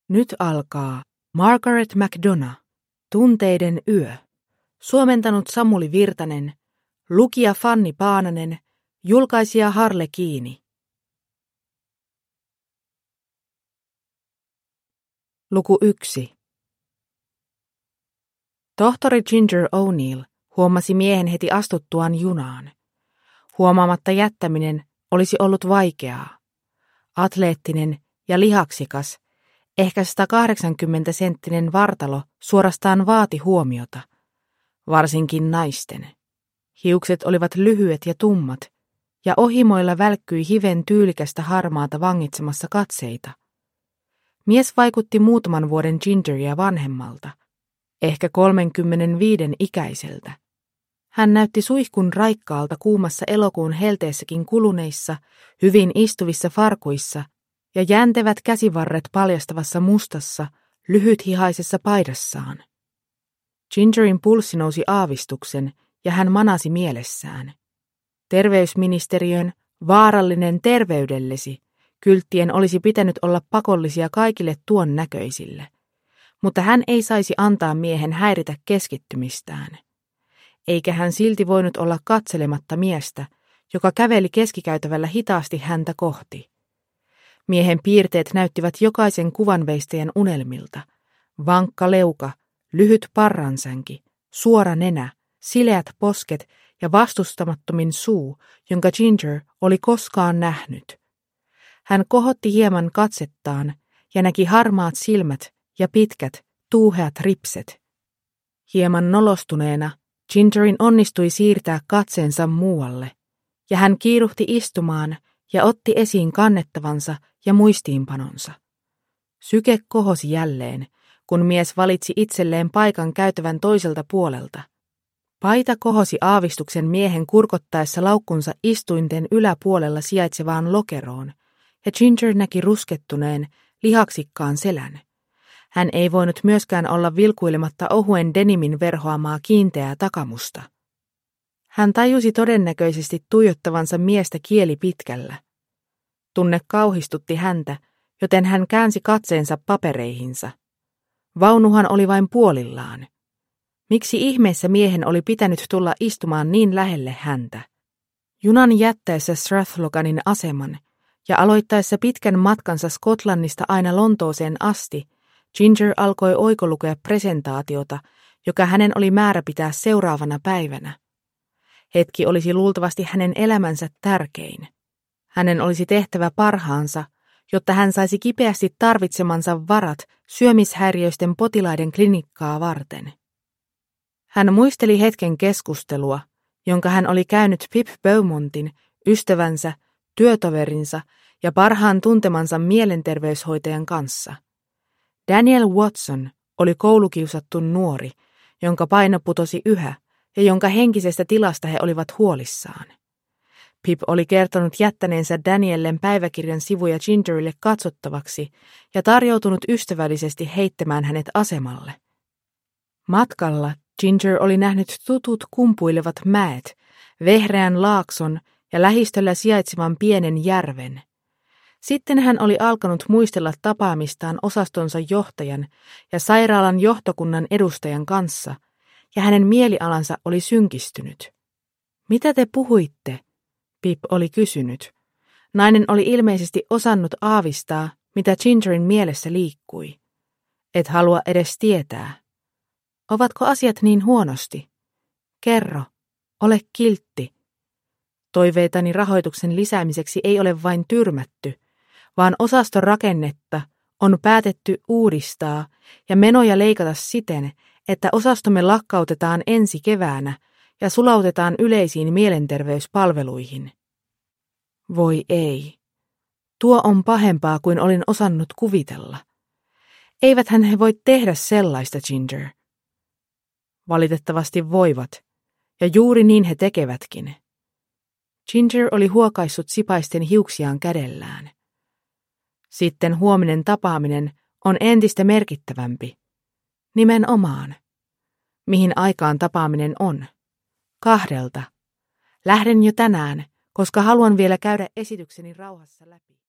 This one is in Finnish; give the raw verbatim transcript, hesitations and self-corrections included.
Nyt alkaa Margaret McDonagh, Tunteiden yö. Suomentanut Samuli Virtanen, lukija Fanni Paananen, julkaisija Harle Kiini. Luku yksi. Tohtori Ginger O'Neill huomasi miehen heti astuttuaan junaan. Huomaamatta jättäminen olisi ollut vaikeaa. Atleettinen ja lihaksikas, ehkä sata kahdeksankymmentä senttinen vartalo suorastaan vaati huomiota, varsinkin naisten. Hiukset olivat lyhyet ja tummat, ja ohimoilla välkkyi hiven tyylikästä harmaata vangitsemassa katseita. Mies vaikutti muutaman vuoden Gingeria vanhemmalta, ehkä kolmenkymmenenviiden ikäiseltä. Hän näytti suihkun raikkaalta kuumassa elokuun helteessäkin kuluneissa, hyvin istuvissa farkuissa ja jäntevät käsivarret paljastavassa mustassa, lyhythihaisessa paidassaan. Gingerin pulssi nousi aavistuksen ja hän manasi mielessään. Terveysministeriön vaarallinen terveydellesi kylttien olisi pitänyt olla pakollisia kaikille tuon näköisille, mutta hän ei saisi antaa miehen häiritä keskittymistään. Eikä hän silti voinut olla katselematta miestä, joka käveli keskikäytävällä hitaasti häntä kohti. Miehen piirteet näyttivät jokaisen kuvanveistäjän unelmilta. Vankka leuka, lyhyt parransänki, suora nenä, sileät posket ja vastustamattomin suu, jonka Ginger oli koskaan nähnyt. Hän kohotti hieman katsettaan ja näki harmaat silmät ja pitkät, tuuheat ripset. Hieman nolostuneena Gingerin onnistui siirtää katseensa muualle, ja hän kiiruhti istumaan ja otti esiin kannettavansa ja muistiinpanonsa. Syke kohosi jälleen, kun mies valitsi itselleen paikan käytävän toiselta puolelta. Paita kohosi aavistuksen miehen kurkottaessa laukkunsa istuinten yläpuolella sijaitsevaan lokeroon, ja Ginger näki ruskettuneen, lihaksikkaan selän. Hän ei voinut myöskään olla vilkuilematta ohuen denimin verhoamaa kiinteää takamusta. Hän tajusi todennäköisesti tuijottavansa miestä kieli pitkällä. Tunne kauhistutti häntä, joten hän käänsi katseensa papereihinsa. Vaunuhan oli vain puolillaan. Miksi ihmeessä miehen oli pitänyt tulla istumaan niin lähelle häntä? Junan jättäessä Strathloganin aseman ja aloittaessa pitkän matkansa Skotlannista aina Lontooseen asti, Ginger alkoi oikolukea presentaatiota, joka hänen oli määrä pitää seuraavana päivänä. Hetki olisi luultavasti hänen elämänsä tärkein. Hänen olisi tehtävä parhaansa, jotta hän saisi kipeästi tarvitsemansa varat syömishäiriöisten potilaiden klinikkaa varten. Hän muisteli hetken keskustelua, jonka hän oli käynyt Pip Beaumontin, ystävänsä, työtoverinsa ja parhaan tuntemansa mielenterveyshoitajan kanssa. Daniel Watson oli koulukiusattu nuori, jonka paino putosi yhä ja jonka henkisestä tilasta he olivat huolissaan. Pip oli kertonut jättäneensä Daniellen päiväkirjan sivuja Gingerille katsottavaksi ja tarjoutunut ystävällisesti heittämään hänet asemalle. Matkalla Ginger oli nähnyt tutut kumpuilevat mäet, vehreän laakson ja lähistöllä sijaitsevan pienen järven. Sitten hän oli alkanut muistella tapaamistaan osastonsa johtajan ja sairaalan johtokunnan edustajan kanssa, ja hänen mielialansa oli synkistynyt. Mitä te puhuitte? Pip oli kysynyt. Nainen oli ilmeisesti osannut aavistaa, mitä Gingerin mielessä liikkui. Et halua edes tietää. Ovatko asiat niin huonosti? Kerro, ole kiltti. Toiveitani rahoituksen lisäämiseksi ei ole vain tyrmätty, vaan osaston rakennetta on päätetty uudistaa ja menoja leikata siten, että osastomme lakkautetaan ensi keväänä ja sulautetaan yleisiin mielenterveyspalveluihin. Voi ei. Tuo on pahempaa kuin olin osannut kuvitella. Eiväthän he voi tehdä sellaista, Ginger. Valitettavasti voivat, ja juuri niin he tekevätkin. Ginger oli huokaissut sipaisten hiuksiaan kädellään. Sitten huominen tapaaminen on entistä merkittävämpi. Nimenomaan. Mihin aikaan tapaaminen on? Kahdelta. Lähden jo tänään, koska haluan vielä käydä esitykseni rauhassa läpi.